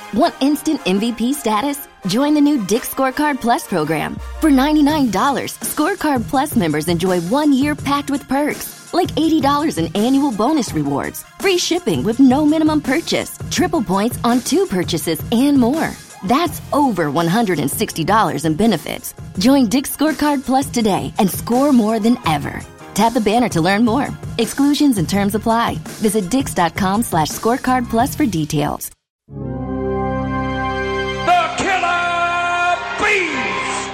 Want instant MVP status? Join the new Dick's Scorecard Plus program. For $99, Scorecard Plus members enjoy 1 year packed with perks, like $80 in annual bonus rewards, free shipping with no minimum purchase, triple points on 2 purchases, and more. That's over $160 in benefits. Join Dick's Scorecard Plus today and score more than ever. Tap the banner to learn more. Exclusions and terms apply. Visit dix.com/scorecard plus for details. The Killer Bees!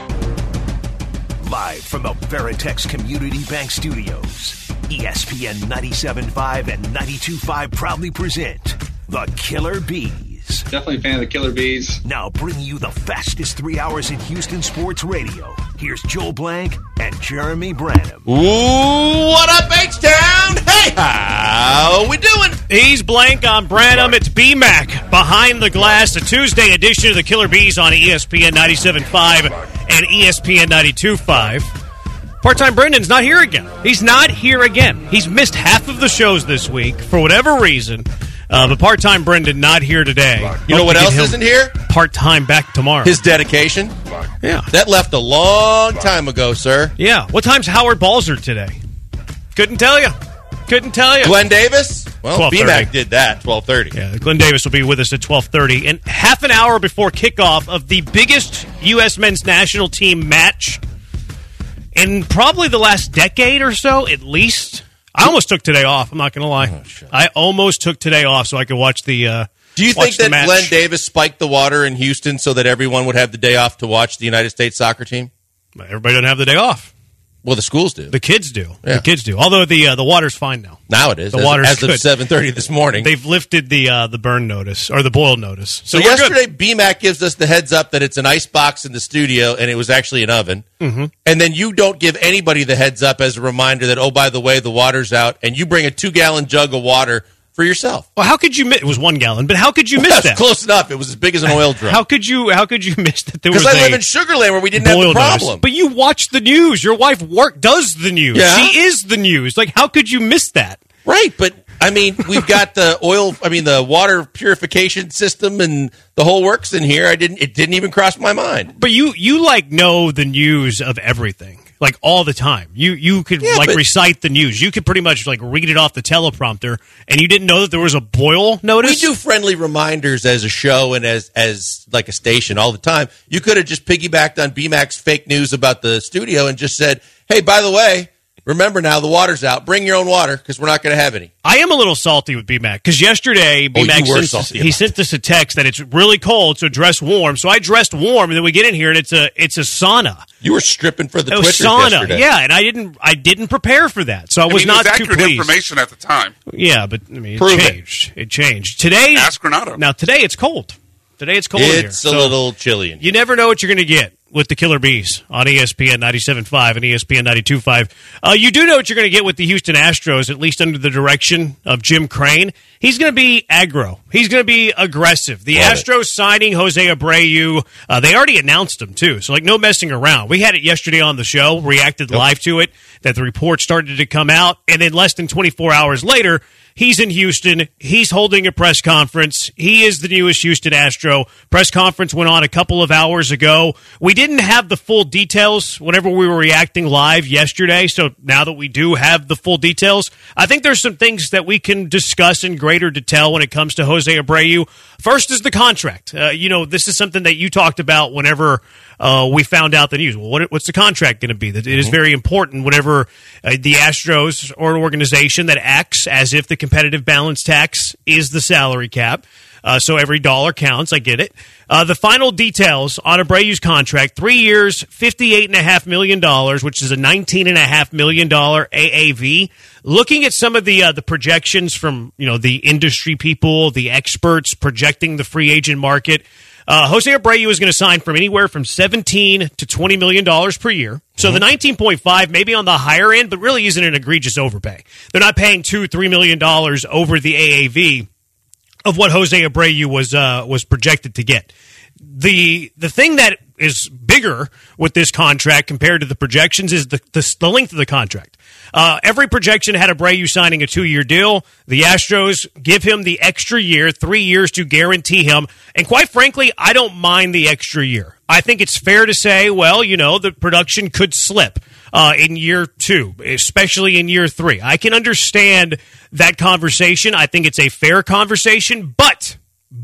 Live from the Veritex Community Bank Studios, ESPN 97.5 and 92.5 proudly present The Killer Bees. Definitely a fan of the Killer Bees. Now bringing you the fastest 3 hours in Houston sports radio. Here's Joel Blank and Jeremy Branham. Ooh, what up, H-Town? Hey, how we doing? He's Blank, I'm Branham. It's B-Mac behind the glass, a Tuesday edition of the Killer Bees on ESPN 97.5 and ESPN 92.5. Part-time Brendan's not here again. He's not here again. He's missed half of the shows this week for whatever reason. But part-time Brendan not here today. You know what else isn't here? Part-time back tomorrow. His dedication. Yeah. That left a long time ago, sir. Yeah. What time's Howard Balzer today? Couldn't tell you. Glenn Davis? Well, 12:30. B-Mac did that, 12:30. Yeah, Glenn Davis will be with us at 12:30. And half an hour before kickoff of the biggest U.S. men's national team match in probably the last decade or so, at least. I almost took today off. I'm not going to lie. Oh, I almost took today off so I could watch the Do you think that match. Glenn Davis spiked the water in Houston so that everyone would have the day off to watch the United States soccer team? Everybody doesn't have the day off. Well, the schools do. The kids do. Yeah. The kids do. Although the water's fine now. Now it is. The water's as of good. 7:30 this morning. They've lifted the burn notice or the boil notice. So we're yesterday, good. BMAC gives us the heads up that it's an ice box in the studio, and it was actually an oven. Mm-hmm. And then you don't give anybody the heads up as a reminder that, oh, by the way, the water's out, and you bring a 2-gallon jug of water for yourself. Well, how could you miss? It was 1 gallon, but how could you miss That's that? close enough. It was as big as an oil drum. How could you miss that there was Because I live in Sugar Land where we didn't have boil the problem. notice? But you watch the news. Your wife does the news. Yeah. She is the news. Like, how could you miss that? Right, but I mean, we've got the water purification system and the whole works in here. It didn't even cross my mind. But you know the news of everything. Like all the time. You could recite the news. You could pretty much read it off the teleprompter, and you didn't know that there was a boil notice? We do friendly reminders as a show and as like a station all the time. You could have just piggybacked on BMAC's fake news about the studio and just said, hey, by the way, remember now, the water's out. Bring your own water because we're not going to have any. I am a little salty with BMAC because yesterday BMAC sent us a text that it's really cold, so dress warm. So I dressed warm, and then we get in here, and it's a sauna. You were stripping for the Twitchers sauna, yesterday. yeah, and I didn't prepare for that, so I was not too accurate pleased. Information at the time. Yeah, but I mean, Prove it changed today. Ask Renato. Now today it's cold. Today it's cold in here. It's a little chilly in here. You never know what you're going to get with the Killer Bees on ESPN 97.5 and ESPN 92.5. You do know what you're going to get with the Houston Astros, at least under the direction of Jim Crane. He's going to be aggro. He's going to be aggressive. The Astros signing Jose Abreu, they already announced him, too. So, no messing around. We had it yesterday on the show, reacted live to it, that the report started to come out, and then less than 24 hours later, he's in Houston. He's holding a press conference. He is the newest Houston Astro. Press conference went on a couple of hours ago. We didn't have the full details whenever we were reacting live yesterday, so now that we do have the full details, I think there's some things that we can discuss in greater detail when it comes to Jose Abreu. First is the contract. This is something that you talked about whenever we found out the news. Well, what's the contract going to be? That it is very important whenever the Astros are an organization that acts as if the competitive balance tax is the salary cap. So every dollar counts. I get it. The final details on Abreu's contract: 3 years, $58.5 million, which is a $19.5 million AAV. Looking at some of the projections from the industry people, the experts projecting the free agent market, Jose Abreu is going to sign from anywhere from $17 to $20 million per year. So the 19.5 maybe on the higher end, but really isn't an egregious overpay. They're not paying $2-3 million over the AAV of what Jose Abreu was projected to get. The thing that is bigger with this contract compared to the projections is the length of the contract. Every projection had Abreu signing a 2-year deal. The Astros give him the extra year, 3 years to guarantee him. And quite frankly, I don't mind the extra year. I think it's fair to say, well, the production could slip in year 2, especially in year 3. I can understand that conversation. I think it's a fair conversation, but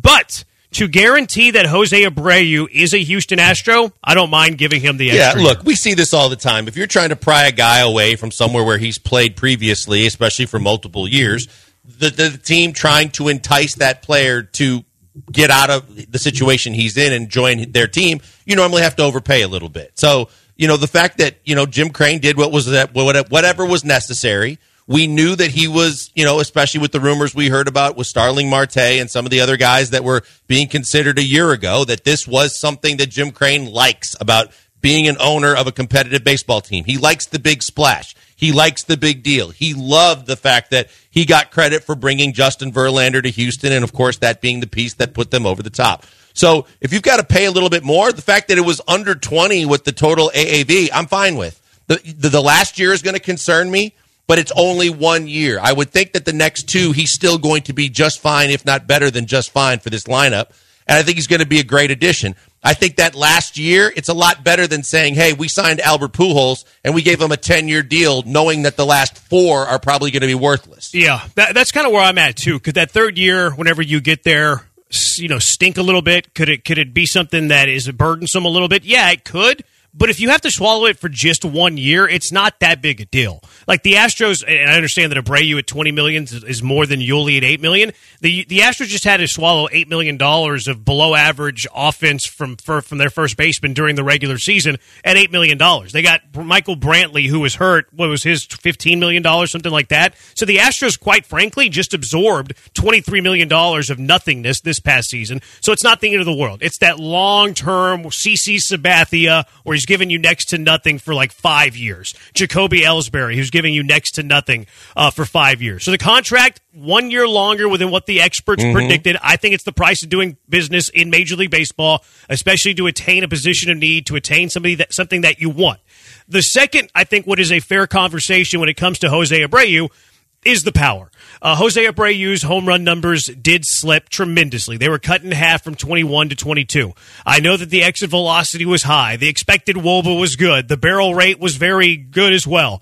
to guarantee that Jose Abreu is a Houston Astro, I don't mind giving him the extra look, year. we see this all the time. If you're trying to pry a guy away from somewhere where he's played previously, especially for multiple years, the team trying to entice that player to get out of the situation he's in and join their team, you normally have to overpay a little bit. So, the fact that, Jim Crane did whatever was necessary. We knew that he was, especially with the rumors we heard about with Starling Marte and some of the other guys that were being considered a year ago, that this was something that Jim Crane likes about being an owner of a competitive baseball team. He likes the big splash. He likes the big deal. He loved the fact that he got credit for bringing Justin Verlander to Houston, and, of course, that being the piece that put them over the top. So if you've got to pay a little bit more, the fact that it was under 20 with the total AAV, I'm fine with. The last year is going to concern me, but it's only 1 year. I would think that the next 2, he's still going to be just fine, if not better than just fine for this lineup. And I think he's going to be a great addition. I think that last year, it's a lot better than saying, hey, we signed Albert Pujols and we gave him a 10-year deal knowing that the last 4 are probably going to be worthless. Yeah, that's kind of where I'm at, too. Could that third year, whenever you get there, stink a little bit? Could it be something that is burdensome a little bit? Yeah, it could. But if you have to swallow it for just 1 year, it's not that big a deal. Like the Astros, and I understand that Abreu at $20 million is more than Yuli at $8 million. The Astros just had to swallow $8 million of below average offense from their first baseman during the regular season at $8 million. They got Michael Brantley, who was hurt. What was his $15 million, something like that? So the Astros, quite frankly, just absorbed $23 million of nothingness this past season. So it's not the end of the world. It's that long-term CC Sabathia, where he's giving you next to nothing for like 5 years. Jacoby Ellsbury, who's giving you next to nothing for 5 years. So the contract, 1 year longer than what the experts predicted. I think it's the price of doing business in Major League Baseball, especially to attain a position of need, to attain something that you want. The second, I think, what is a fair conversation when it comes to Jose Abreu is the power. Jose Abreu's home run numbers did slip tremendously. They were cut in half from 21 to 22. I know that the exit velocity was high. The expected WOBA was good. The barrel rate was very good as well.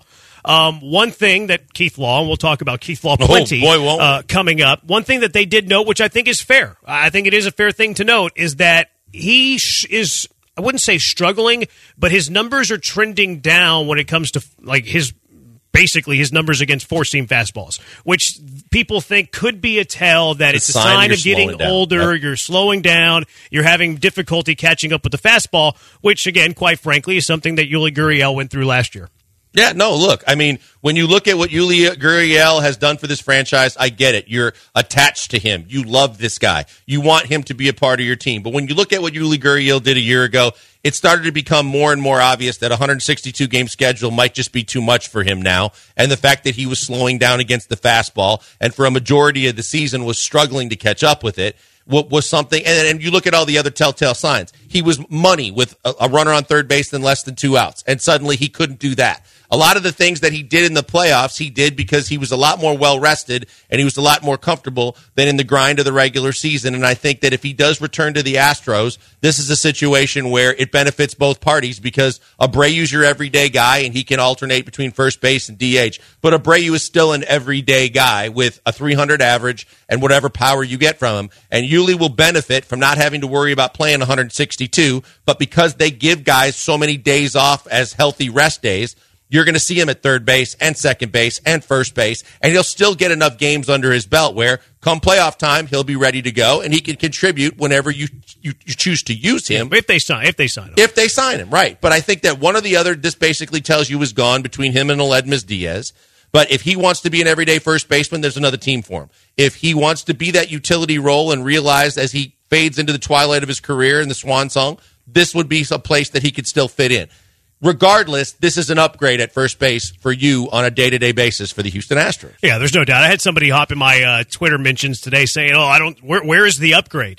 One thing that Keith Law, and we'll talk about Keith Law plenty coming up, one thing that they did note, which I think is fair, I think it is a fair thing to note, is that he is, I wouldn't say struggling, but his numbers are trending down when it comes to like his numbers against four-seam fastballs, which people think could be a tell that it's a sign of getting older, you're slowing down, you're having difficulty catching up with the fastball, which, again, quite frankly, is something that Yuli Gurriel went through last year. Yeah, no, look, I mean, when you look at what Yuli Gurriel has done for this franchise, I get it. You're attached to him. You love this guy. You want him to be a part of your team. But when you look at what Yuli Gurriel did a year ago, it started to become more and more obvious that a 162-game schedule might just be too much for him now. And the fact that he was slowing down against the fastball and for a majority of the season was struggling to catch up with it was something. And you look at all the other telltale signs. He was money with a runner on third base and less than 2 outs. And suddenly he couldn't do that. A lot of the things that he did in the playoffs, he did because he was a lot more well-rested and he was a lot more comfortable than in the grind of the regular season. And I think that if he does return to the Astros, this is a situation where it benefits both parties because Abreu's your everyday guy and he can alternate between first base and DH. But Abreu is still an everyday guy with a 300 average and whatever power you get from him. And Yuli will benefit from not having to worry about playing 162, but because they give guys so many days off as healthy rest days, you're going to see him at third base and second base and first base, and he'll still get enough games under his belt where come playoff time, he'll be ready to go, and he can contribute whenever you choose to use him. If they sign him. If they sign him, right. But I think that one or the other, this basically tells you is gone between him and Aledmys Diaz. But if he wants to be an everyday first baseman, there's another team for him. If he wants to be that utility role and realize as he fades into the twilight of his career in the swan song, this would be a place that he could still fit in. Regardless, this is an upgrade at first base for you on a day-to-day basis for the Houston Astros. Yeah, there's no doubt. I had somebody hop in my Twitter mentions today saying, where is the upgrade?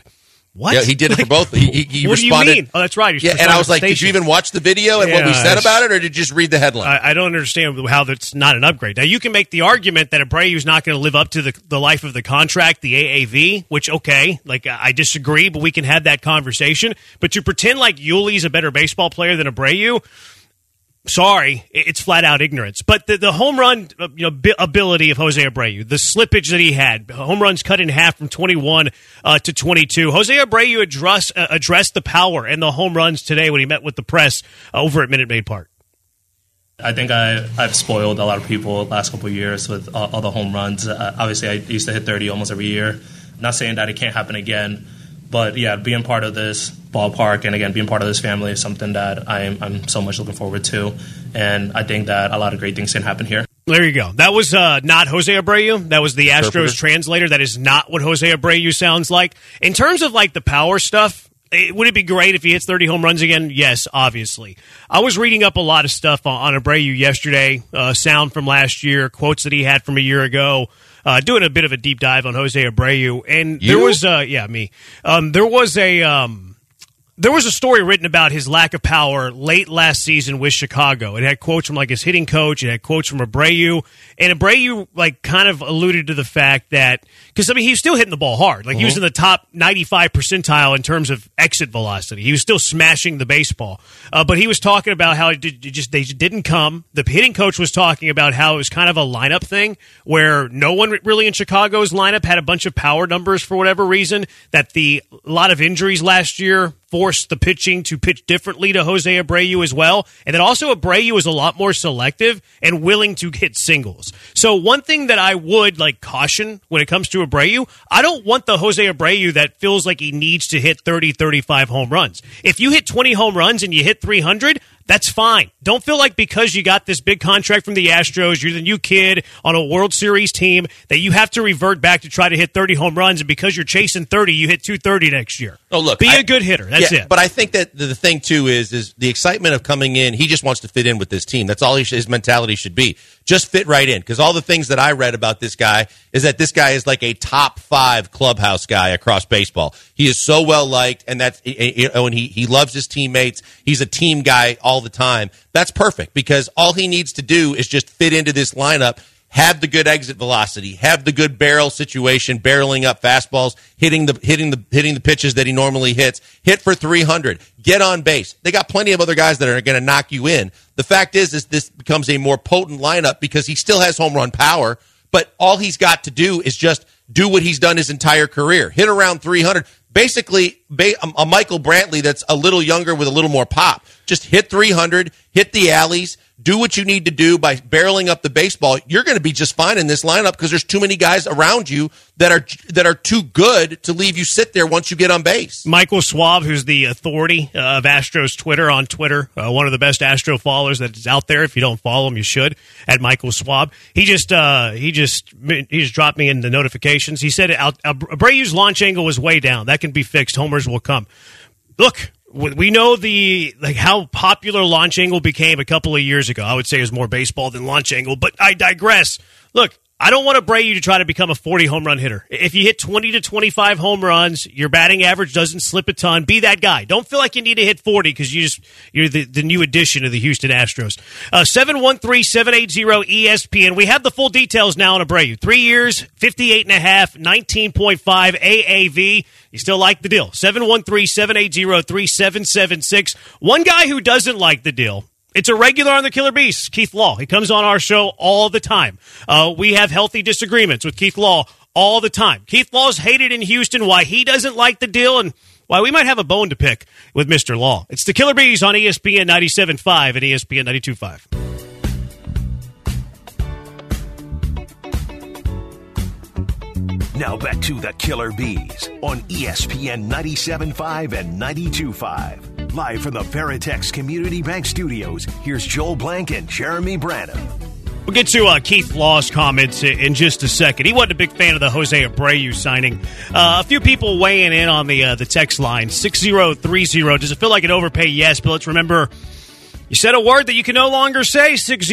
What? Yeah, he did it for both. He what responded. Do you mean? Oh, that's right. Yeah, and I was like, did you even watch the video and what we said about it, or did you just read the headline? I don't understand how that's not an upgrade. Now, you can make the argument that Abreu's not going to live up to the life of the contract, the AAV, which, okay, like I disagree, but we can have that conversation. But to pretend like Yuli's a better baseball player than Abreu, sorry, it's flat out ignorance. But the home run ability of Jose Abreu, the slippage that he had, home runs cut in half from 21 to 22. Jose Abreu addressed the power and the home runs today when he met with the press over at Minute Maid Park. I think I've spoiled a lot of people the last couple of years with all the home runs. Obviously, I used to hit 30 almost every year. Not saying that it can't happen again. But, yeah, being part of this ballpark and, again, being part of this family is something that I'm so much looking forward to. And I think that a lot of great things can happen here. There you go. That was not Jose Abreu. That was the Astros translator. That is not what Jose Abreu sounds like. In terms of, like, the power stuff, would it be great if he hits 30 home runs again? Yes, obviously. I was reading up a lot of stuff on Abreu yesterday, sound from last year, quotes that he had from a year ago. Doing a bit of a deep dive on Jose Abreu, and there was me. There was a story written about his lack of power late last season with Chicago. It had quotes from like his hitting coach. It had quotes from Abreu, and Abreu like kind of alluded to the fact that because he was still hitting the ball hard. Like he was in the top 95 percentile in terms of exit velocity. He was still smashing the baseball, but he was talking about how they didn't come. The hitting coach was talking about how it was kind of a lineup thing where no one really in Chicago's lineup had a bunch of power numbers for whatever reason. That a lot of injuries last year forced the pitching to pitch differently to Jose Abreu as well. And then also Abreu is a lot more selective and willing to hit singles. So one thing that I would like caution when it comes to Abreu, I don't want the Jose Abreu that feels like he needs to hit 30, 35 home runs. If you hit 20 home runs and you hit 300, that's fine. Don't feel like because you got this big contract from the Astros, you're the new kid on a World Series team, that you have to revert back to try to hit 30 home runs, and because you're chasing 30, you hit 230 next year. Oh, look, Be a good hitter. That's it. But I think that the thing, too, is the excitement of coming in. He just wants to fit in with this team. That's all his mentality should be. Just fit right in. Because all the things that I read about this guy is that this guy is like a top 5 clubhouse guy across baseball. He is so well-liked, and he loves his teammates. He's a team guy all the time. That's perfect because all he needs to do is just fit into this lineup, have the good exit velocity, have the good barrel situation, barreling up fastballs, hitting the pitches that he normally hits, hit for 300, get on base. They got plenty of other guys that are going to knock you in. The fact is this becomes a more potent lineup because he still has home run power, but all he's got to do is just do what he's done his entire career, hit around 300. Basically, a Michael Brantley that's a little younger with a little more pop. Just hit 300, hit the alleys, do what you need to do by barreling up the baseball. You're going to be just fine in this lineup because there's too many guys around you that are too good to leave you sit there once you get on base. Michael Schwab, who's the authority of Astros Twitter on Twitter, one of the best Astro followers that is out there. If you don't follow him, you should. At Michael Schwab, he just dropped me in the notifications. He said Abreu's launch angle was way down. That can be fixed. Homers will come. Look, we know how popular launch angle became a couple of years ago. I would say it was more baseball than launch angle, but I digress. Look, I don't want Abreu to try to become a 40 home run hitter. If you hit 20 to 25 home runs, your batting average doesn't slip a ton. Be that guy. Don't feel like you need to hit 40 because you're the new addition of the Houston Astros. 713-780-ESPN. We have the full details now on Abreu. 3 years, 58.5, 19.5 AAV. You still like the deal. 713-780-3776. One guy who doesn't like the deal, it's a regular on the Killer Beast, Keith Law. He comes on our show all the time. We have healthy disagreements with Keith Law all the time. Keith Law's hated in Houston, why he doesn't like the deal, and why we might have a bone to pick with Mr. Law. It's the Killer Bees on ESPN 97.5 and ESPN 92.5. Now back to the Killer Bees on ESPN 97.5 and 92.5. Live from the Veritex Community Bank Studios, here's Joel Blank and Jeremy Branham. We'll get to Keith Law's comments in just a second. He wasn't a big fan of the Jose Abreu signing. A few people weighing in on the text line, 6030. Does it feel like an overpay? Yes, but let's remember You said a word that you can no longer say,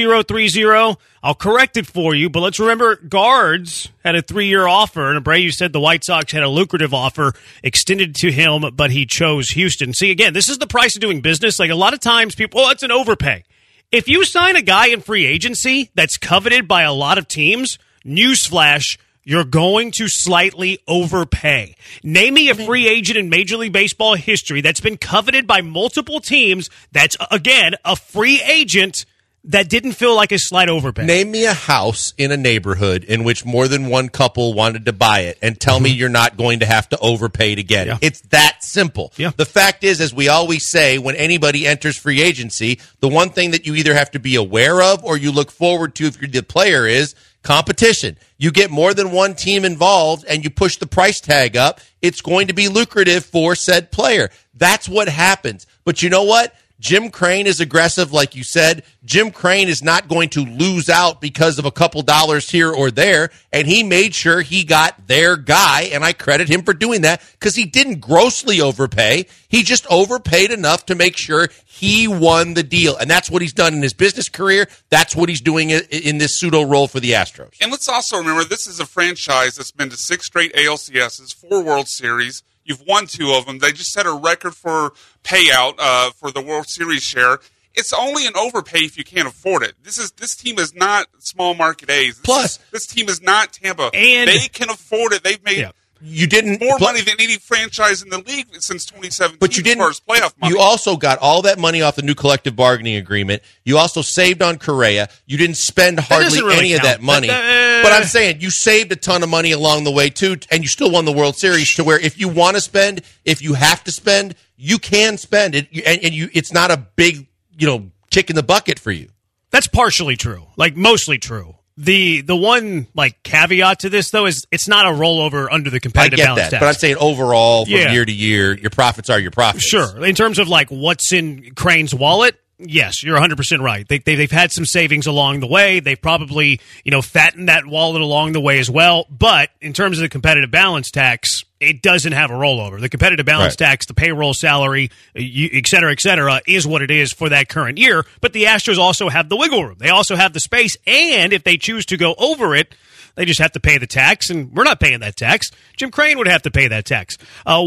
6030. I'll correct it for you, but let's remember guards had a 3-year offer, and Abreu said the White Sox had a lucrative offer extended to him, but he chose Houston. See, again, this is the price of doing business. Like a lot of times people, it's an overpay. If you sign a guy in free agency that's coveted by a lot of teams, newsflash, you're going to slightly overpay. Name me a free agent in Major League Baseball history that's been coveted by multiple teams that's, again, a free agent that didn't feel like a slight overpay. Name me a house in a neighborhood in which more than one couple wanted to buy it and tell me you're not going to have to overpay to get it. Yeah. It's that simple. Yeah. The fact is, as we always say, when anybody enters free agency, the one thing that you either have to be aware of or you look forward to if you're the player is competition. You get more than one team involved and you push the price tag up, it's going to be lucrative for said player. That's what happens. But you know what? Jim Crane is aggressive, like you said. Jim Crane is not going to lose out because of a couple dollars here or there, and he made sure he got their guy, and I credit him for doing that because he didn't grossly overpay. He just overpaid enough to make sure he won the deal, and that's what he's done in his business career. That's what he's doing in this pseudo role for the Astros. And let's also remember, this is a franchise that's been to 6 straight ALCSs, 4 World Series. You've won 2 of them. They just set a record for payout for the World Series share. It's only an overpay if you can't afford it. This team is not small market A's. This team is not Tampa. And they can afford it. They've made more money than any franchise in the league since 2017. But you didn't. As far as playoff money. You also got all that money off the new collective bargaining agreement. You also saved on Correa. You didn't spend hardly any of that money. But I'm saying you saved a ton of money along the way too, and you still won the World Series. To where if you want to spend, if you have to spend, you can spend it, and it's not a big kick in the bucket for you. That's partially true, like mostly true. The one caveat to this though is it's not a rollover under the competitive balance tax. But I'm saying overall from year to year, your profits are your profits. Sure. In terms of what's in Crane's wallet, yes, you're 100% right. They've had some savings along the way. They've probably fattened that wallet along the way as well. But in terms of the competitive balance tax, it doesn't have a rollover. The competitive balance tax, the payroll salary, et cetera, is what it is for that current year. But the Astros also have the wiggle room. They also have the space. And if they choose to go over it, they just have to pay the tax, and we're not paying that tax. Jim Crane would have to pay that tax.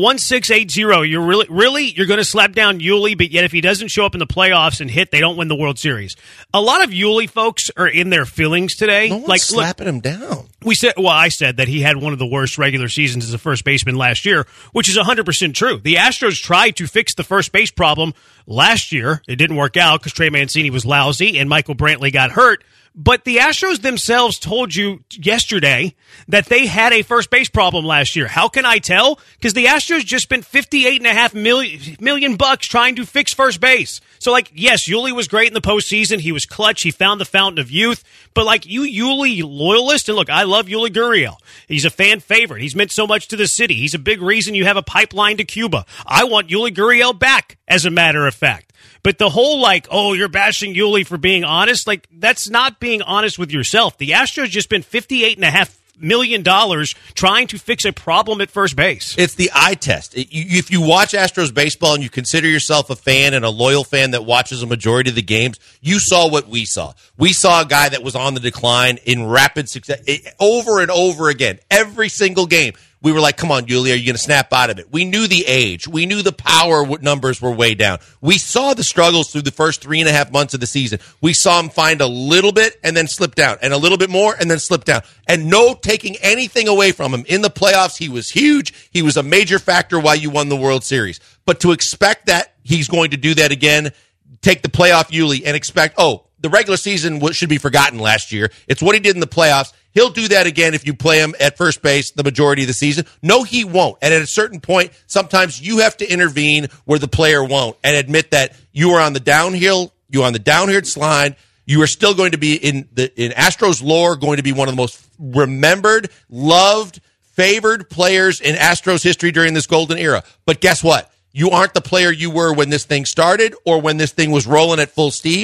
1680, you're you're going to slap down Yuli, but yet if he doesn't show up in the playoffs and hit, they don't win the World Series. A lot of Yuli folks are in their feelings today. No one's slapping him down. I said that he had one of the worst regular seasons as a first baseman last year, which is 100% true. The Astros tried to fix the first base problem last year. It didn't work out because Trey Mancini was lousy and Michael Brantley got hurt. But the Astros themselves told you yesterday that they had a first base problem last year. How can I tell? Because the Astros just spent $58.5 million trying to fix first base. So, yes, Yuli was great in the postseason. He was clutch. He found the fountain of youth. But, you Yuli loyalists, and look, I love Yuli Gurriel. He's a fan favorite. He's meant so much to the city. He's a big reason you have a pipeline to Cuba. I want Yuli Gurriel back, as a matter of fact. But the whole you're bashing Yuli for being honest, that's not being honest with yourself. The Astros just spent $58.5 million trying to fix a problem at first base. It's the eye test. If you watch Astros baseball and you consider yourself a fan and a loyal fan that watches a majority of the games, you saw what we saw. We saw a guy that was on the decline in rapid success over and over again, every single game. We were like, come on, Yuli, are you going to snap out of it? We knew the age. We knew the power numbers were way down. We saw the struggles through the first 3.5 months of the season. We saw him find a little bit and then slip down, and a little bit more and then slip down. And no taking anything away from him. In the playoffs, he was huge. He was a major factor why you won the World Series. But to expect that he's going to do that again, take the playoff Yuli and expect, the regular season should be forgotten last year. It's what he did in the playoffs. He'll do that again if you play him at first base the majority of the season. No, he won't. And at a certain point, sometimes you have to intervene where the player won't and admit that you are on the downhill, you're on the downhill slide. You are still going to be in Astros lore, going to be one of the most remembered, loved, favored players in Astros history during this golden era. But guess what? You aren't the player you were when this thing started or when this thing was rolling at full steam.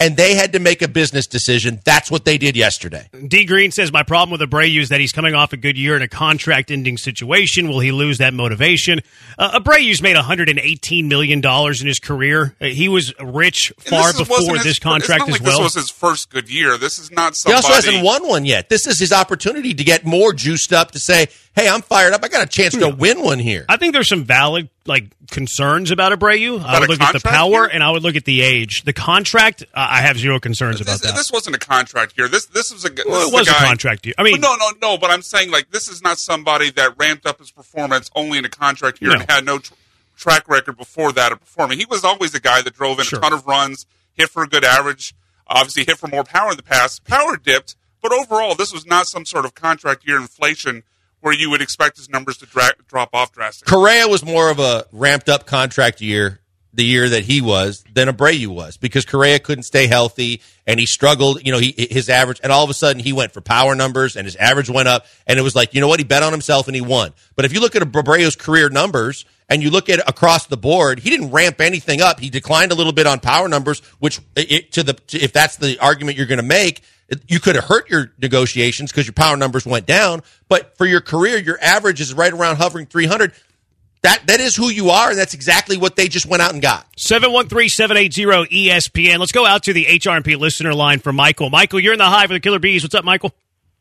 and they had to make a business decision. That's what they did yesterday. D. Green says, my problem with Abreu is that he's coming off a good year in a contract-ending situation. Will he lose that motivation? Abreu's made $118 million in his career. He was rich far before this contract as well. This was his first good year. This is not somebody... He also hasn't won one yet. This is his opportunity to get more juiced up to say, hey, I'm fired up. I got a chance to win one here. I think there's some valid concerns about Abreu. I would look at the power and I would look at the age. The contract, I have zero concerns about that. This wasn't a contract year. This was a well, it was a contract year. I mean, no. But I'm saying this is not somebody that ramped up his performance only in a contract year and had no track record before that of performing. He was always a guy that drove in a ton of runs, hit for a good average. Obviously, hit for more power in the past. Power dipped, but overall, this was not some sort of contract year inflation where you would expect his numbers to drop off drastically. Correa was more of a ramped-up contract year, the year that he was, than Abreu was, because Correa couldn't stay healthy, and he struggled, his average, and all of a sudden he went for power numbers, and his average went up, and it was like, you know what, he bet on himself, and he won. But if you look at Abreu's career numbers, and you look at it across the board, he didn't ramp anything up. He declined a little bit on power numbers, which, if that's the argument you're going to make, you could have hurt your negotiations because your power numbers went down. But for your career, your average is right around hovering 300. That is who you are, and that's exactly what they just went out and got. 713-780-ESPN. Let's go out to the HRP listener line for Michael. Michael, you're in the Hive with the Killer Bees. What's up, Michael?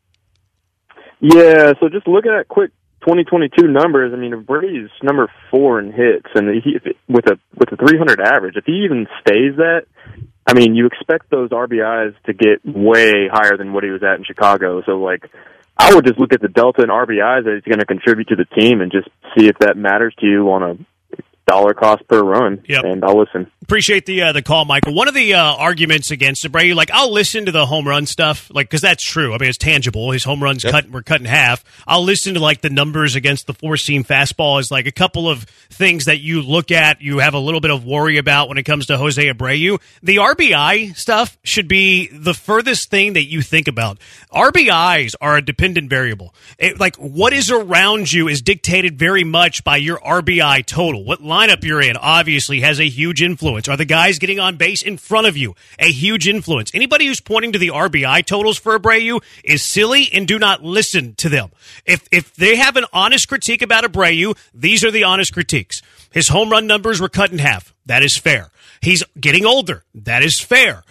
Yeah, so just looking at quick 2022 numbers, I mean, Abreu's number 4 in hits, and with a 300 average, if he even stays that, I mean, you expect those RBIs to get way higher than what he was at in Chicago. So, I would just look at the delta in RBIs that he's going to contribute to the team and just see if that matters to you on a dollar cost per run, and I'll listen. Appreciate the call, Michael. One of the arguments against Abreu, I'll listen to the home run stuff, because that's true. I mean, it's tangible. His home runs were cut in half. I'll listen to the numbers against the four-seam fastball is a couple of things that you look at. You have a little bit of worry about when it comes to Jose Abreu. The RBI stuff should be the furthest thing that you think about. RBIs are a dependent variable. What is around you is dictated very much by your RBI total. What lineup you're in obviously has a huge influence. Are the guys getting on base in front of you a huge influence? Anybody who's pointing to the RBI totals for Abreu is silly, and do not listen to them. If they have an honest critique about Abreu, these are the honest critiques. His home run numbers were cut in half. That is fair. He's getting older. That is fair.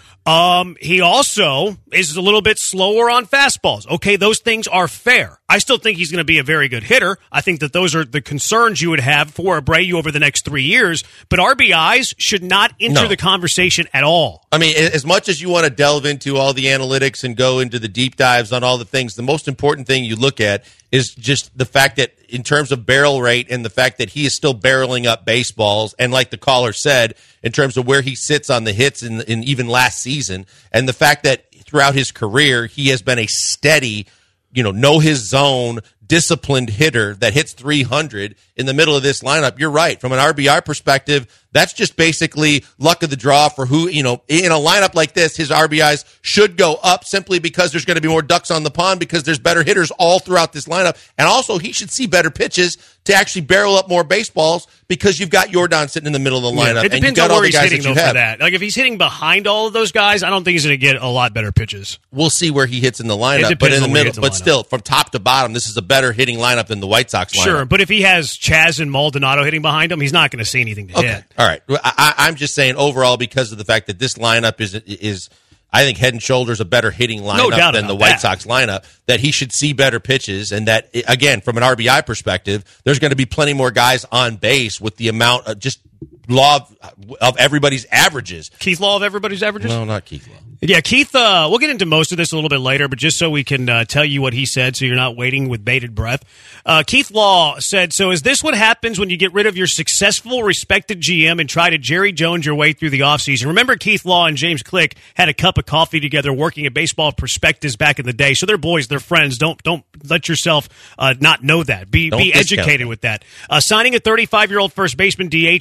He also is a little bit slower on fastballs. Okay, those things are fair. I still think he's going to be a very good hitter. I think that those are the concerns you would have for Abreu over the next 3 years. But RBIs should not enter the conversation at all. I mean, as much as you want to delve into all the analytics and go into the deep dives on all the things, the most important thing you look at is just the fact that in terms of barrel rate and the fact that he is still barreling up baseballs, and like the caller said, in terms of where he sits on the hits in even last season, and the fact that throughout his career he has been a steady, know his zone, disciplined hitter that hits 300 in the middle of this lineup. You're right. From an RBI perspective, that's just basically luck of the draw for who, in a lineup like this, his RBIs should go up simply because there's going to be more ducks on the pond because there's better hitters all throughout this lineup. And also, he should see better pitches to actually barrel up more baseballs because you've got Yordan sitting in the middle of the lineup. It depends on where he's hitting, though, for that. If he's hitting behind all of those guys, I don't think he's going to get a lot better pitches. We'll see where he hits in the lineup, but in the middle, but still, from top to bottom, this is a better hitting lineup than the White Sox lineup. Sure, but if he has Chaz and Maldonado hitting behind him, he's not going to see anything to hit. All right. I'm just saying overall because of the fact that this lineup is I think head and shoulders a better hitting lineup than the White Sox lineup, that he should see better pitches, and that, again, from an RBI perspective, there's going to be plenty more guys on base with the amount of just law of everybody's averages. Keith Law of everybody's averages? No, not Keith Law. Yeah, Keith, we'll get into most of this a little bit later, but just so we can tell you what he said so you're not waiting with bated breath. Keith Law said, so is this what happens when you get rid of your successful, respected GM and try to Jerry Jones your way through the offseason? Remember, Keith Law and James Click had a cup of coffee together working at Baseball Prospectus back in the day, so they're boys, they're friends. Don't let yourself not know that. Be educated with that. Signing a 35-year-old first baseman DH to a 3-year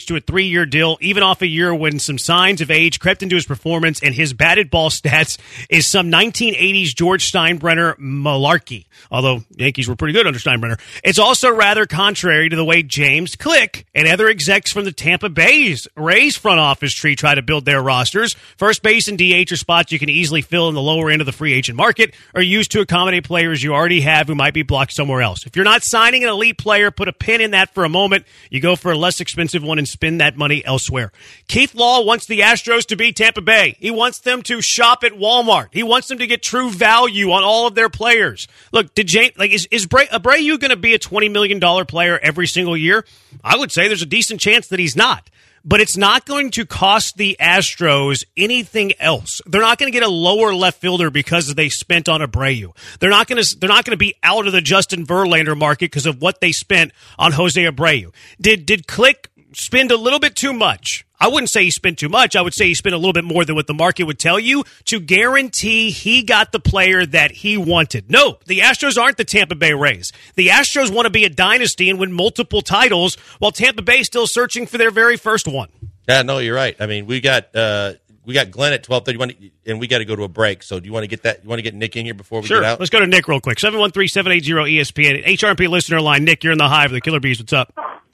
3-year deal, even off a year when some signs of age crept into his performance and his batted ball stats is some 1980s George Steinbrenner malarkey, although Yankees were pretty good under Steinbrenner. It's also rather contrary to the way James Click and other execs from the Tampa Bay Rays front office tree try to build their rosters. First base and DH are spots you can easily fill in the lower end of the free agent market or use to accommodate players you already have who might be blocked somewhere else. If you're not signing an elite player, put a pin in that for a moment. You go for a less expensive one and spend that money elsewhere. Keith Law wants the Astros to be Tampa Bay. He wants them to shop at Walmart. He wants them to get true value on all of their players. Look, is Abreu going to be a $20 million player every single year? I would say there's a decent chance that he's not. But it's not going to cost the Astros anything else. They're not going to get a lower left fielder because they spent on Abreu. They're not going to be out of the Justin Verlander market because of what they spent on Jose Abreu. Did Click spend a little bit too much? I wouldn't say he spent too much. I would say he spent a little bit more than what the market would tell you to guarantee he got the player that he wanted. No, the Astros aren't the Tampa Bay Rays. The Astros want to be a dynasty and win multiple titles while Tampa Bay is still searching for their very first one. Yeah, no, you're right. I mean, we got Glenn at 12:30, and we got to go to a break. So do you want to get that? You want to get Nick in here before we get out? Let's go to Nick real quick. 713-780-ESPN. HRP listener line. Nick, you're in the Hive. The Killer Bees. What's up?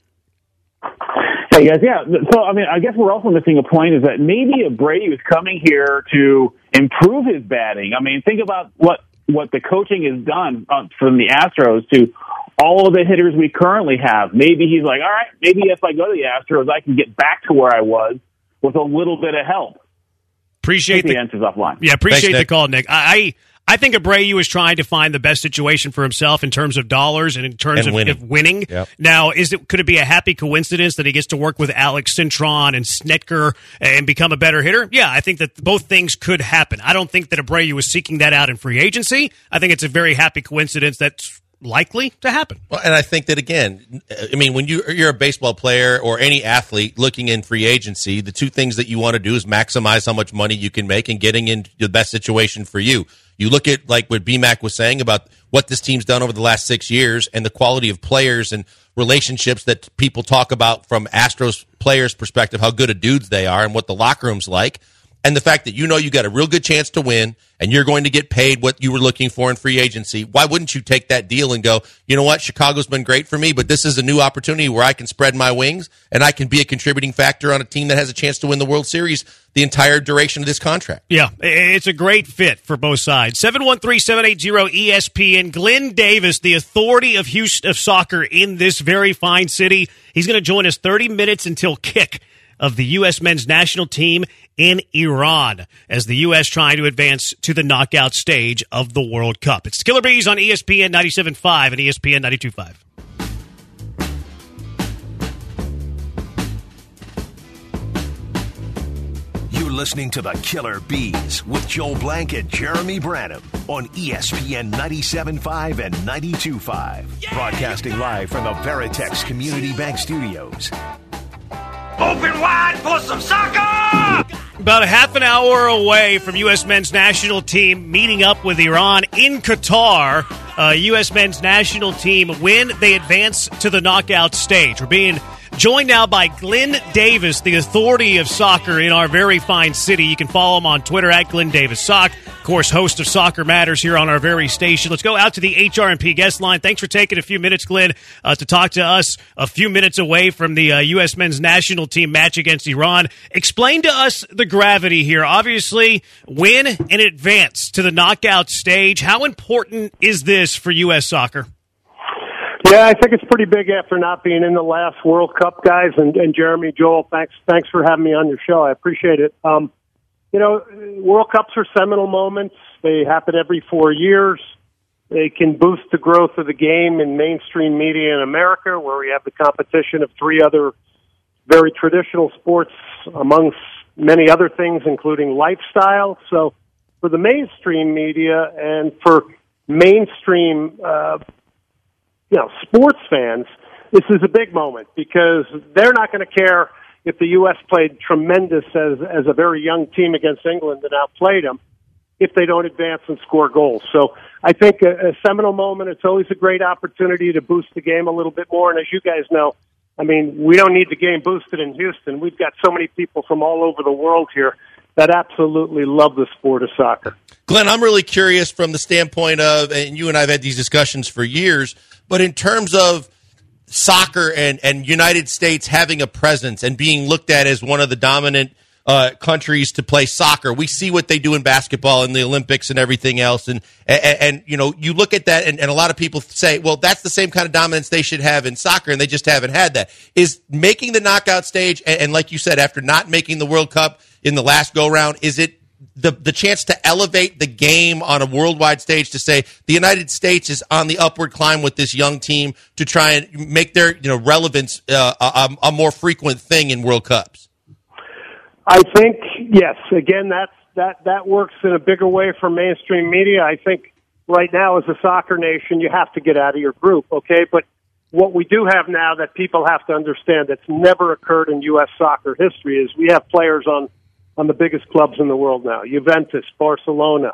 Hey guys, yeah. So I mean, I guess we're also missing a point is that maybe Abreu is coming here to improve his batting. I mean, think about what the coaching has done from the Astros to all of the hitters we currently have. Maybe he's like, all right, maybe if I go to the Astros, I can get back to where I was with a little bit of help. Appreciate the answers offline. Yeah, appreciate Thanks, the call, Nick. I think Abreu is trying to find the best situation for himself in terms of dollars and in terms of winning. Yep. Now, could it be a happy coincidence that he gets to work with Alex Cintron and Snitker and become a better hitter? Yeah, I think that both things could happen. I don't think that Abreu is seeking that out in free agency. I think it's a very happy coincidence that's likely to happen. Well, and I think that, again, I mean, when you're a baseball player or any athlete looking in free agency, the two things that you want to do is maximize how much money you can make and getting into the best situation for you. You look at like what BMAC was saying about what this team's done over the last 6 years and the quality of players and relationships that people talk about from Astros players' perspective, how good of dudes they are and what the locker room's like. And the fact that you got a real good chance to win and you're going to get paid what you were looking for in free agency, why wouldn't you take that deal and go, you know what, Chicago's been great for me, but this is a new opportunity where I can spread my wings and I can be a contributing factor on a team that has a chance to win the World Series the entire duration of this contract. Yeah, it's a great fit for both sides. 713-780-ESPN. Glenn Davis, the authority of Houston of soccer in this very fine city. He's going to join us 30 minutes until kick of the U.S. men's national team in Iran as the U.S. trying to advance to the knockout stage of the World Cup. It's Killer Bees on ESPN 97.5 and ESPN 92.5. You're listening to the Killer Bees with Joel Blank and Jeremy Branham on ESPN 97.5 and 92.5. Broadcasting live from the Veritex Community Bank Studios. Open wide for some soccer! About a half an hour away from U.S. men's national team meeting up with Iran in Qatar. U.S. men's national team when they advance to the knockout stage. We're being joined now by Glenn Davis, the authority of soccer in our very fine city. You can follow him on Twitter at Glenn Davis Sock. Of course, host of Soccer Matters here on our very station. Let's go out to the HRMP guest line. Thanks for taking a few minutes, Glenn, to talk to us a few minutes away from the U.S. men's national team match against Iran. Explain to us the gravity here. Obviously, win and advance to the knockout stage. How important is this for U.S. soccer? Yeah, I think it's pretty big after not being in the last World Cup, guys. And Jeremy, Joel, thanks for having me on your show. I appreciate it. World Cups are seminal moments. They happen every 4 years. They can boost the growth of the game in mainstream media in America, where we have the competition of three other very traditional sports, amongst many other things, including lifestyle. So for the mainstream media and for mainstream sports fans, this is a big moment because they're not going to care if the U.S. played tremendous as a very young team against England and outplayed them if they don't advance and score goals. So I think a seminal moment. It's always a great opportunity to boost the game a little bit more. And as you guys know, I mean, we don't need the game boosted in Houston. We've got so many people from all over the world here that absolutely love the sport of soccer. Glenn, I'm really curious from the standpoint of, and you and I have had these discussions for years, but in terms of soccer and United States having a presence and being looked at as one of the dominant countries to play soccer. We see what they do in basketball and the Olympics and everything else. And you know, you look at that and a lot of people say, well, that's the same kind of dominance they should have in soccer, and they just haven't had that. Is making the knockout stage, and like you said, after not making the World Cup in the last go-round, is it the chance to elevate the game on a worldwide stage to say the United States is on the upward climb with this young team to try and make their relevance a more frequent thing in World Cups? I think, yes. Again, that works in a bigger way for mainstream media. I think right now as a soccer nation, you have to get out of your group, okay? But what we do have now that people have to understand that's never occurred in U.S. soccer history is we have players on the biggest clubs in the world now. Juventus, Barcelona,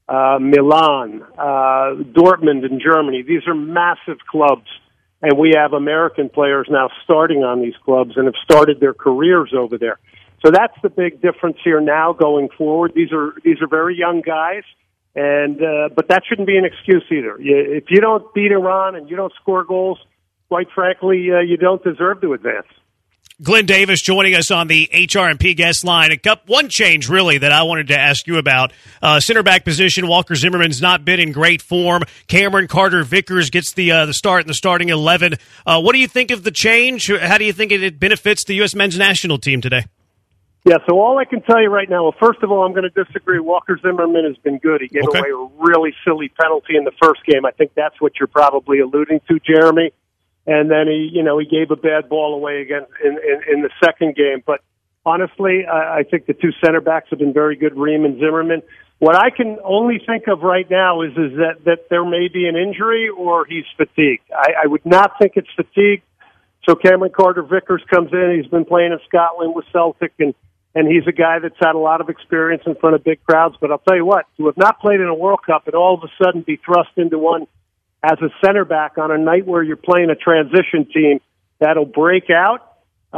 Milan, Dortmund in Germany. These are massive clubs, and we have American players now starting on these clubs and have started their careers over there. So that's the big difference here now going forward. These are very young guys, and but that shouldn't be an excuse either. If you don't beat Iran and you don't score goals, quite frankly, you don't deserve to advance. Glenn Davis joining us on the HRMP guest line. One change, really, that I wanted to ask you about. Center back position, Walker Zimmerman's not been in great form. Cameron Carter-Vickers gets the start in the starting 11. What do you think of the change? How do you think it benefits the U.S. men's national team today? Yeah, so all I can tell you right now, well, first of all, I'm going to disagree. Walker Zimmerman has been good. He gave away a really silly penalty in the first game. I think that's what you're probably alluding to, Jeremy. And then he gave a bad ball away again in the second game. But honestly, I think the two center backs have been very good, Ream and Zimmerman. What I can only think of right now is that there may be an injury or he's fatigued. I would not think it's fatigue. So Cameron Carter-Vickers comes in. He's been playing in Scotland with Celtic, and he's a guy that's had a lot of experience in front of big crowds. But I'll tell you what, to have not played in a World Cup and all of a sudden be thrust into one as a center back on a night where you're playing a transition team that'll break out,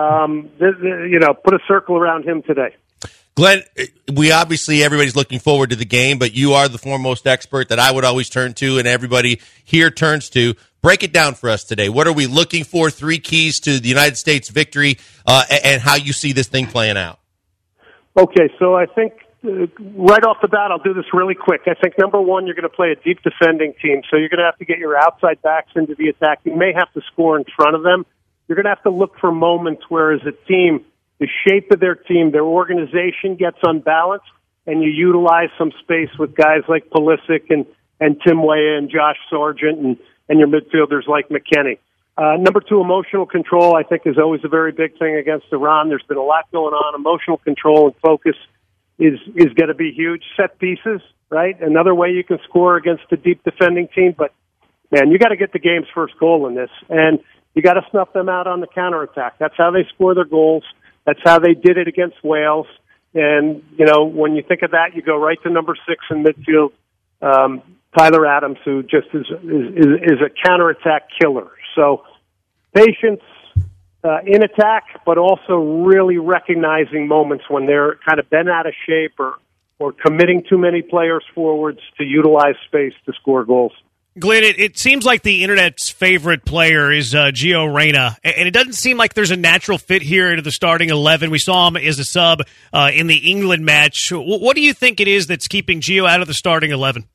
put a circle around him today. Glenn, everybody's looking forward to the game, but you are the foremost expert that I would always turn to and everybody here turns to. Break it down for us today. What are we looking for? 3 keys to the United States victory and how you see this thing playing out. Okay, so I think right off the bat, I'll do this really quick. I think, number one, you're going to play a deep defending team, so you're going to have to get your outside backs into the attack. You may have to score in front of them. You're going to have to look for moments where, as a team, the shape of their team, their organization gets unbalanced, and you utilize some space with guys like Pulisic and Tim Weah and Josh Sargent and your midfielders like McKennie. Number 2, emotional control, I think, is always a very big thing against Iran. There's been a lot going on. Emotional control and focus is going to be huge. Set pieces, right? Another way you can score against a deep defending team. But, man, you got to get the game's first goal in this. And you got to snuff them out on the counterattack. That's how they score their goals. That's how they did it against Wales. And, when you think of that, you go right to number 6 in midfield, Tyler Adams, who just is a counterattack killer. So patience in attack, but also really recognizing moments when they're kind of bent out of shape or committing too many players forwards to utilize space to score goals. Glenn, it seems like the Internet's favorite player is Gio Reyna, and it doesn't seem like there's a natural fit here into the starting 11. We saw him as a sub in the England match. What do you think it is that's keeping Gio out of the starting 11?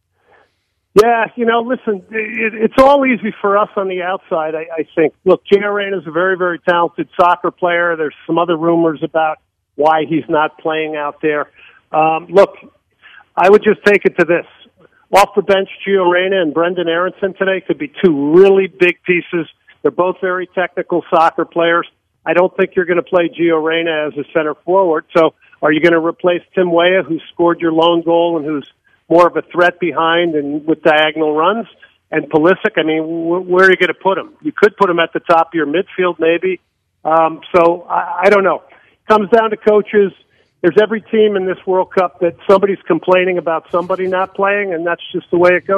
Yeah, listen, it's all easy for us on the outside, I think. Look, Gio Reyna is a very, very talented soccer player. There's some other rumors about why he's not playing out there. Look, I would just take it to this. Off the bench, Gio Reyna and Brendan Aronson today could be 2 really big pieces. They're both very technical soccer players. I don't think you're going to play Gio Reyna as a center forward. So are you going to replace Tim Weah, who scored your lone goal and who's more of a threat behind and with diagonal runs? And Pulisic, I mean, where are you going to put him? You could put him at the top of your midfield, maybe. So I don't know. Comes down to coaches. There's every team in this World Cup that somebody's complaining about somebody not playing, and that's just the way it goes.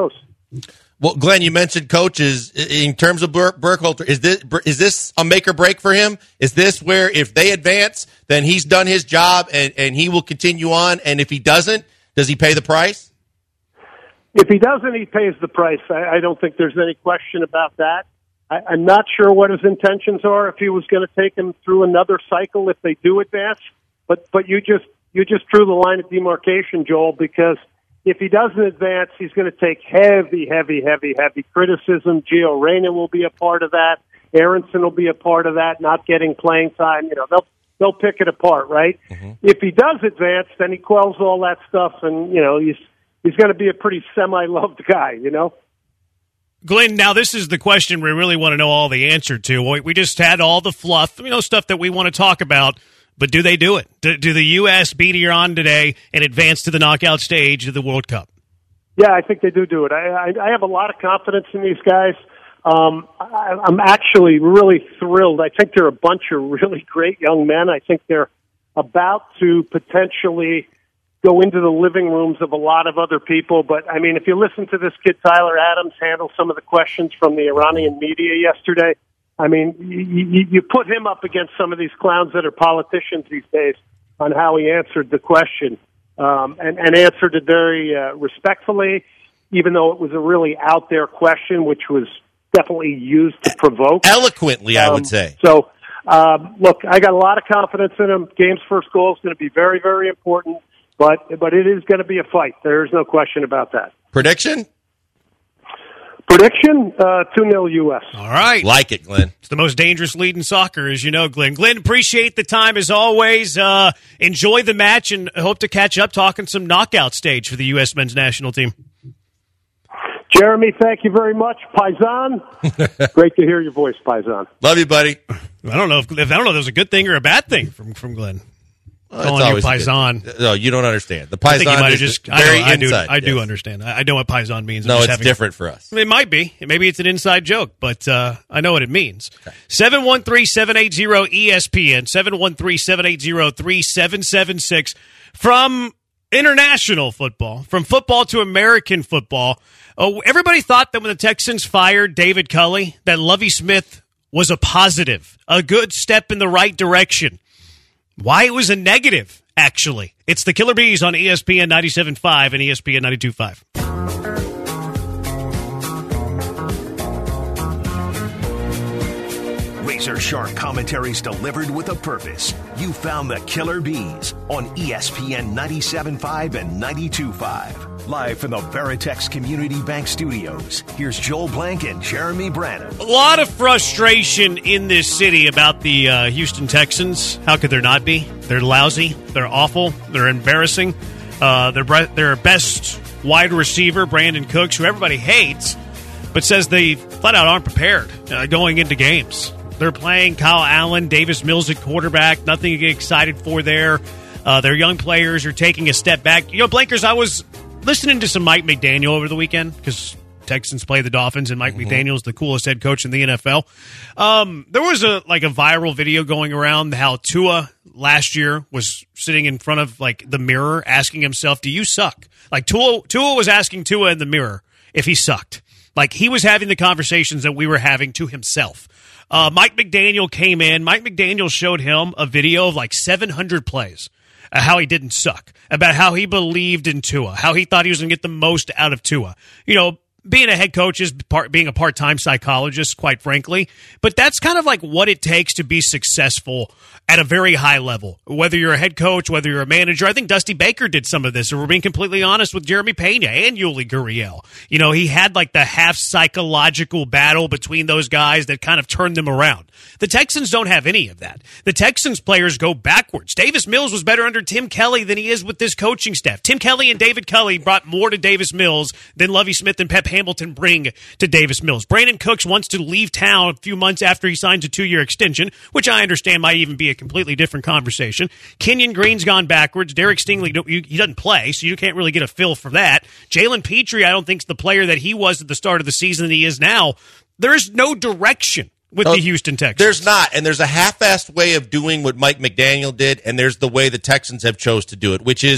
Well, Glenn, you mentioned coaches. In terms of Burkhalter, is this a make or break for him? Is this where if they advance, then he's done his job and he will continue on? And if he doesn't, does he pay the price? If he doesn't, he pays the price. I don't think there's any question about that. I'm not sure what his intentions are, if he was going to take them through another cycle if they do advance. But you just drew the line of demarcation, Joel, because if he doesn't advance, he's going to take heavy criticism. Gio Reyna will be a part of that. Aronson will be a part of that, not getting playing time. They'll pick it apart, right? Mm-hmm. If he does advance, then he quells all that stuff, and he's going to be a pretty semi-loved guy, Glenn, now this is the question we really want to know all the answer to. We just had all the fluff, stuff that we want to talk about. But do they do it? Do the U.S. beat Iran today and advance to the knockout stage of the World Cup? Yeah, I think they do it. I have a lot of confidence in these guys. I'm actually really thrilled. I think they're a bunch of really great young men. I think they're about to potentially go into the living rooms of a lot of other people. But, if you listen to this kid, Tyler Adams, handle some of the questions from the Iranian media yesterday, you put him up against some of these clowns that are politicians these days on how he answered the question, and answered it very respectfully, even though it was a really out there question, which was definitely used to provoke. Eloquently, I would say. So, look, I got a lot of confidence in him. Game's first goal is going to be very, very important, but it is going to be a fight. There's no question about that. Prediction? 2-0 U.S. All right. Like it, Glenn. It's the most dangerous lead in soccer, as you know, Glenn. Glenn, appreciate the time as always. Enjoy the match and hope to catch up talking some knockout stage for the U.S. men's national team. Jeremy, thank you very much. Paisan, great to hear your voice, Paisan. Love you, buddy. I don't know if that was a good thing or a bad thing from Glenn. Calling you Paisan. No, you don't understand. The Paisan is very inside. I do understand. I know what Paisan means. No, it's different for us. It might be. Maybe it's an inside joke, but I know what it means. 713-780-ESPN, 713-780-3776. From international football, from football to American football, everybody thought that when the Texans fired David Culley, that Lovie Smith was a positive, a good step in the right direction. Why it was a negative, actually. It's the Killer Bees on ESPN 97.5 and ESPN 92.5. Razor sharp commentaries delivered with a purpose. You found the Killer Bees on ESPN 97.5 and 92.5. Live from the Veritex Community Bank Studios, here's Joel Blank and Jeremy Branham. A lot of frustration in this city about the Houston Texans. How could there not be? They're lousy. They're awful. They're embarrassing. Their best wide receiver, Brandon Cooks, who everybody hates, but says they flat out aren't prepared going into games. They're playing Kyle Allen, Davis Mills at quarterback. Nothing to get excited for there. Their young players are taking a step back. Blankers, I was listening to some Mike McDaniel over the weekend because Texans play the Dolphins, and Mike McDaniel's the coolest head coach in the NFL. There was a viral video going around how Tua last year was sitting in front of the mirror asking himself, "Do you suck?" Tua was asking Tua in the mirror if he sucked. He was having the conversations that we were having to himself. Mike McDaniel came in. Mike McDaniel showed him a video of 700 plays. How he didn't suck, about how he believed in Tua, how he thought he was going to get the most out of Tua. Being a head coach is being a part-time psychologist, quite frankly. But that's kind of what it takes to be successful at a very high level. Whether you're a head coach, whether you're a manager. I think Dusty Baker did some of this, or we're being completely honest with Jeremy Pena and Yuli Gurriel. He had the half psychological battle between those guys that kind of turned them around. The Texans don't have any of that. The Texans players go backwards. Davis Mills was better under Tim Kelly than he is with this coaching staff. Tim Kelly and David Culley brought more to Davis Mills than Lovie Smith and Pep Hamilton bring to Davis Mills. Brandon Cooks wants to leave town a few months after he signs a 2-year extension, which I understand might even be a completely different conversation. Kenyon Green's gone backwards. Derek Stingley, he doesn't play, so you can't really get a feel for that. Jalen Petrie, I don't think, is the player that he was at the start of the season that he is now. There is no direction with the Houston Texans. There's not, and there's a half-assed way of doing what Mike McDaniel did, and there's the way the Texans have chose to do it, which is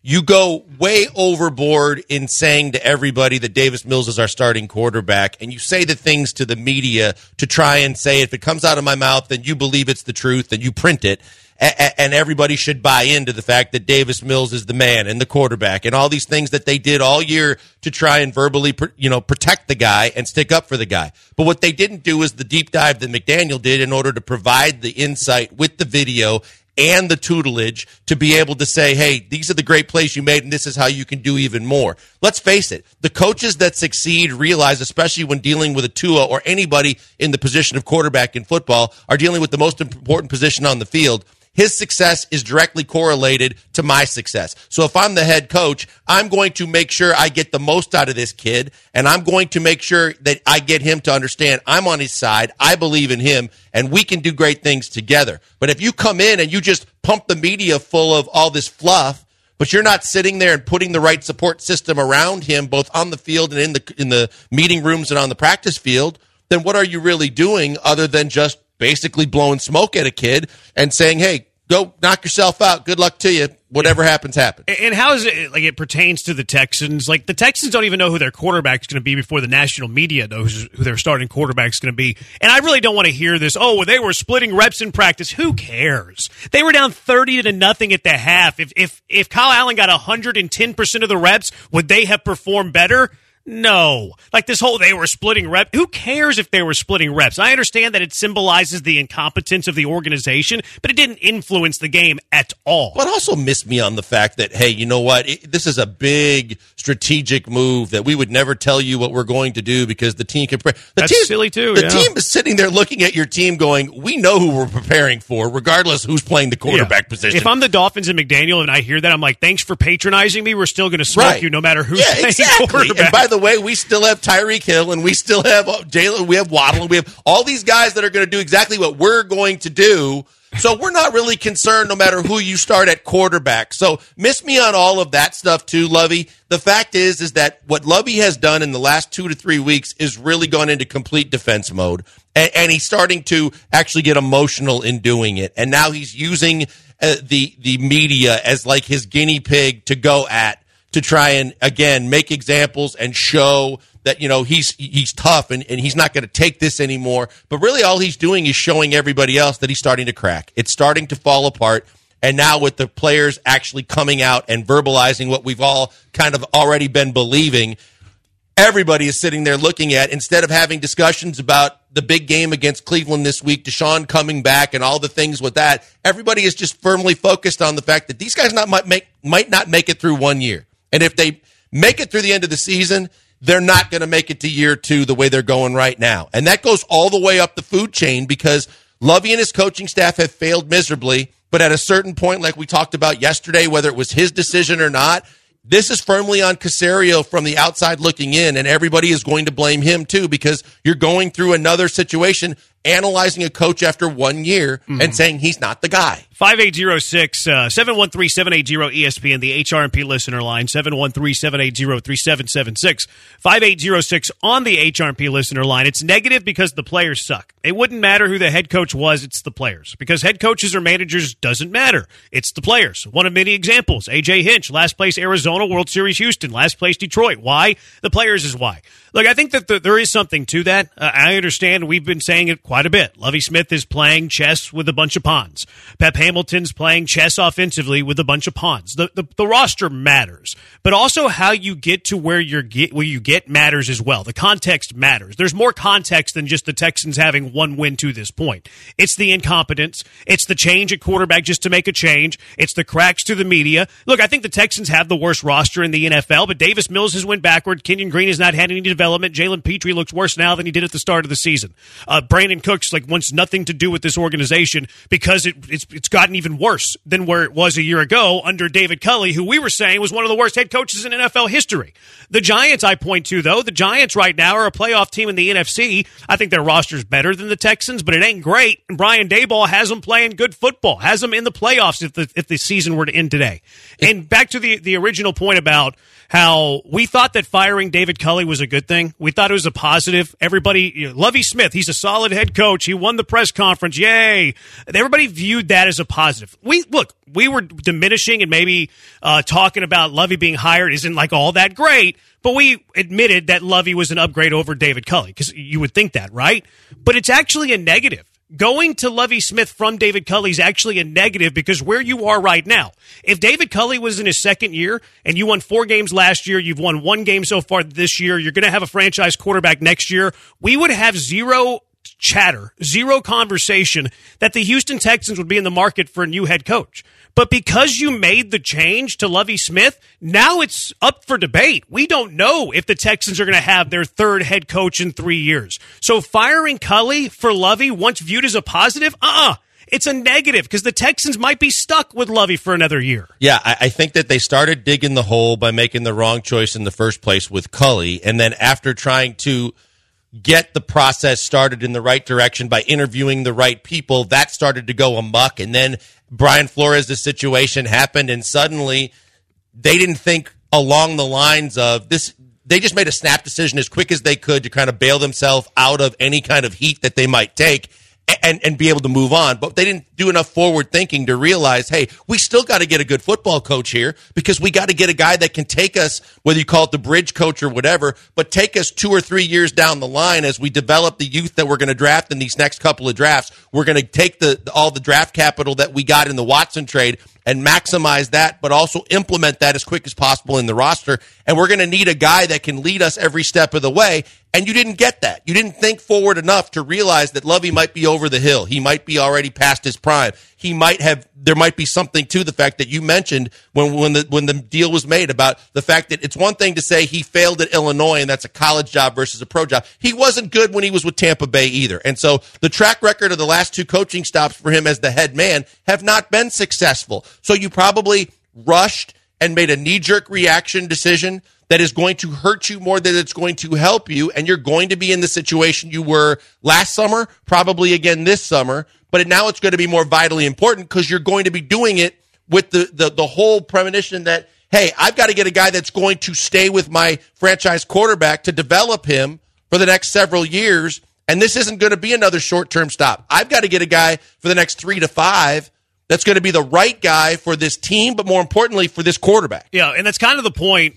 you go way overboard in saying to everybody that Davis Mills is our starting quarterback, and you say the things to the media to try and say, if it comes out of my mouth, then you believe it's the truth, and you print it, and everybody should buy into the fact that Davis Mills is the man and the quarterback and all these things that they did all year to try and verbally, protect the guy and stick up for the guy. But what they didn't do is the deep dive that McDaniel did in order to provide the insight with the video and the tutelage to be able to say, hey, these are the great plays you made, and this is how you can do even more. Let's face it, the coaches that succeed realize, especially when dealing with a Tua or anybody in the position of quarterback in football, are dealing with the most important position on the field. His success is directly correlated to my success. So if I'm the head coach, I'm going to make sure I get the most out of this kid, and I'm going to make sure that I get him to understand I'm on his side, I believe in him, and we can do great things together. But if you come in and you just pump the media full of all this fluff, but you're not sitting there and putting the right support system around him, both on the field and in the meeting rooms and on the practice field, then what are you really doing other than just basically blowing smoke at a kid and saying, hey, go knock yourself out. Good luck to you. Whatever happens, happens. And how is it, like, it pertains to the Texans? Like, the Texans don't even know who their quarterback is going to be before the national media knows who their starting quarterback is going to be. And I really don't want to hear this, oh, well, they were splitting reps in practice. Who cares? They were down 30-0 at the half. If Kyle Allen got 110% of the reps, would they have performed better? No. Like this whole they were splitting reps. Who cares if they were splitting reps? I understand that it symbolizes the incompetence of the organization, but it didn't influence the game at all. But also missed me on the fact that, hey, you know what? This is a big strategic move that we would never tell you what we're going to do because the team can prepare. That's silly too. The team is sitting there looking at your team going, we know who we're preparing for, regardless who's playing the quarterback position. If I'm the Dolphins and McDaniel and I hear that, I'm like, thanks for patronizing me. We're still going to smoke you no matter who's playing quarterback. And by the way, we still have Tyreek Hill, and we still have Jalen, we have Waddle, and we have all these guys that are going to do exactly what we're going to do. So we're not really concerned no matter who you start at quarterback. So miss me on all of that stuff too, Lovey. The fact is that what Lovey has done in the last 2 to 3 weeks is really gone into complete defense mode. And he's starting to actually get emotional in doing it. And now he's using the media as like his guinea pig to go at, to try and, again, make examples and show that, you know, he's tough and he's not going to take this anymore. But really all he's doing is showing everybody else that he's starting to crack. It's starting to fall apart. And now with the players actually coming out and verbalizing what we've all kind of already been believing, everybody is sitting there looking at, instead of having discussions about the big game against Cleveland this week, Deshaun coming back and all the things with that, everybody is just firmly focused on the fact that these guys might not make it through 1 year. And if they make it through the end of the season, they're not going to make it to year 2 the way they're going right now. And that goes all the way up the food chain because Lovey and his coaching staff have failed miserably. But at a certain point, like we talked about yesterday, whether it was his decision or not, this is firmly on Caserio from the outside looking in, and everybody is going to blame him too because you're going through another situation, analyzing a coach after 1 year and saying he's not the guy. 5806 713-780-ESPN, the HRMP listener line, 713-780-3776. 5806 on the HRMP listener line. It's negative because the players suck. It wouldn't matter who the head coach was, it's the players. Because head coaches or managers doesn't matter. It's the players. One of many examples. A.J. Hinch, last place Arizona, World Series Houston, last place Detroit. Why? The players is why. Look, I think that there is something to that. I understand we've been saying it quite a bit. Lovie Smith is playing chess with a bunch of pawns. Pep Hamilton's playing chess offensively with a bunch of pawns. The roster matters, but also how you get to where you get matters as well. The context matters. There's more context than just the Texans having one win to this point. It's the incompetence. It's the change at quarterback just to make a change. It's the cracks to the media. Look, I think the Texans have the worst roster in the NFL, but Davis Mills has went backward. Kenyon Green has not had any development. Jalen Petrie looks worse now than he did at the start of the season. Brandon Cooks wants nothing to do with this organization because it's gotten even worse than where it was a year ago under David Culley, who we were saying was one of the worst head coaches in NFL history. The Giants, I point to, though, the Giants right now are a playoff team in the NFC. I think their roster's better than the Texans, but it ain't great. And Brian Daboll has them playing good football, has them in the playoffs if the season were to end today. And back to the original point about how we thought that firing David Culley was a good thing. We thought it was a positive. Everybody, Lovie Smith, he's a solid head head coach. He won the press conference. Yay. Everybody viewed that as a positive. We were diminishing and maybe talking about Lovie being hired isn't like all that great, but we admitted that Lovie was an upgrade over David Culley, because you would think that, right? But it's actually a negative. Going to Lovie Smith from David Culley is actually a negative, because where you are right now, if David Culley was in his second year and you won 4 games last year, you've won 1 game so far this year, you're going to have a franchise quarterback next year, we would have zero chatter, zero conversation that the Houston Texans would be in the market for a new head coach. But because you made the change to Lovie Smith, now it's up for debate. We don't know if the Texans are going to have their 3rd head coach in 3 years. So firing Culley for Lovie, once viewed as a positive, it's a negative, because the Texans might be stuck with Lovie for another year. Yeah, I think that they started digging the hole by making the wrong choice in the first place with Culley, and then after trying to get the process started in the right direction by interviewing the right people, that started to go amok, and then Brian Flores' situation happened, and suddenly they didn't think along the lines of this. They just made a snap decision as quick as they could to kind of bail themselves out of any kind of heat that they might take and be able to move on. But they didn't do enough forward thinking to realize, hey, we still got to get a good football coach here, because we got to get a guy that can take us, whether you call it the bridge coach or whatever, but take us 2 or 3 years down the line as we develop the youth that we're going to draft in these next couple of drafts. We're going to take all the draft capital that we got in the Watson trade and maximize that, but also implement that as quick as possible in the roster. And we're going to need a guy that can lead us every step of the way. And you didn't get that. You didn't think forward enough to realize that Lovie might be over the hill. He might be already past his prime. There might be something to the fact that you mentioned when the deal was made about the fact that it's one thing to say he failed at Illinois and that's a college job versus a pro job. He wasn't good when he was with Tampa Bay either. And so the track record of the last 2 coaching stops for him as the head man have not been successful. So you probably rushed and made a knee-jerk reaction decision that is going to hurt you more than it's going to help you, and you're going to be in the situation you were last summer, probably again this summer, but now it's going to be more vitally important because you're going to be doing it with the whole premonition that, hey, I've got to get a guy that's going to stay with my franchise quarterback to develop him for the next several years, and this isn't going to be another short-term stop. I've got to get a guy for the next 3 to 5 that's going to be the right guy for this team, but more importantly for this quarterback. Yeah, and that's kind of the point,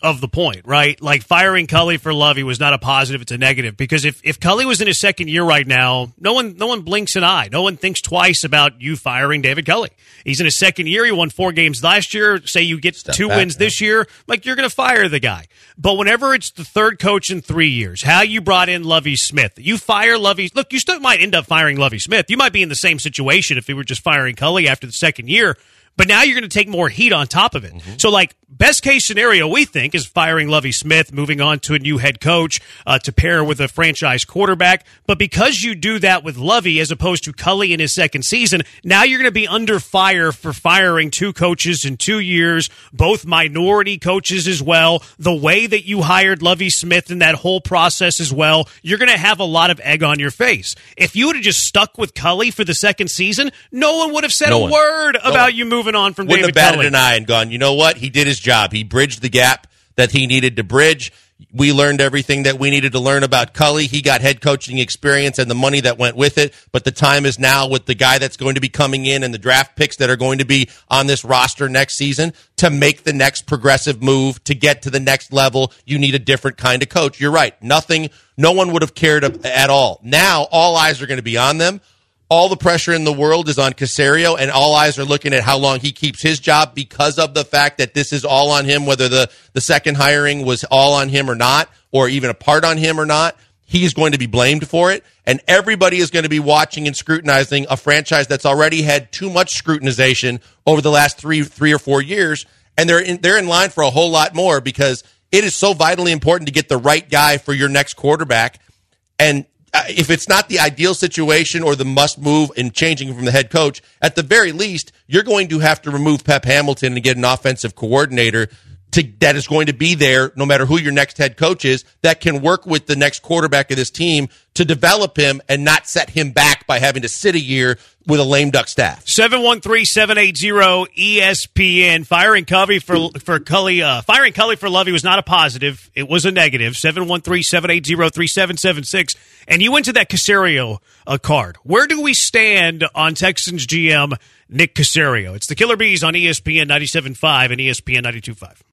right? Like, firing Culley for Lovie was not a positive, it's a negative. Because if Culley was in his second year right now, no one blinks an eye. No one thinks twice about you firing David Culley. He's in his second year. He won 4 games last year. Say you get 2 wins this year, like, you're going to fire the guy. But whenever it's the 3rd coach in 3 years, how you brought in Lovie Smith, you fire Lovie. Look, you still might end up firing Lovie Smith. You might be in the same situation if we were just firing Culley after the second year. But now you're going to take more heat on top of it. Mm-hmm. So, like, best case scenario, we think, is firing Lovie Smith, moving on to a new head coach to pair with a franchise quarterback. But because you do that with Lovie as opposed to Culley in his second season, now you're going to be under fire for firing 2 coaches in 2 years, both minority coaches as well. The way that you hired Lovie Smith in that whole process as well, you're going to have a lot of egg on your face. If you would have just stuck with Culley for the second season, no one would have said a word about you moving on from David Culley. Wouldn't have batted an eye and gone, you know what? He did his job. He bridged the gap that he needed to bridge. We learned everything that we needed to learn about Culley. He got head coaching experience and the money that went with it. But the time is now with the guy that's going to be coming in and the draft picks that are going to be on this roster next season to make the next progressive move to get to the next level. You need a different kind of coach. You're right. No one would have cared at all. Now all eyes are going to be on them. All the pressure in the world is on Caserio, and all eyes are looking at how long he keeps his job because of the fact that this is all on him, whether the second hiring was all on him or not, or even a part on him or not. He's going to be blamed for it, and everybody is going to be watching and scrutinizing a franchise that's already had too much scrutinization over the last three or 4 years, and they're in line for a whole lot more because it is so vitally important to get the right guy for your next quarterback. And if it's not the ideal situation or the must move in changing from the head coach, at the very least, you're going to have to remove Pep Hamilton and get an offensive coordinator that is going to be there no matter who your next head coach is, that can work with the next quarterback of this team to develop him and not set him back by having to sit a year with a lame duck staff. 713-780-ESPN. Firing Cully for Lovey was not a positive. It was a negative. 713-780-3776. And you went to that Caserio card. Where do we stand on Texans GM Nick Caserio? It's the Killer Bees on ESPN 97.5 and ESPN 92.5.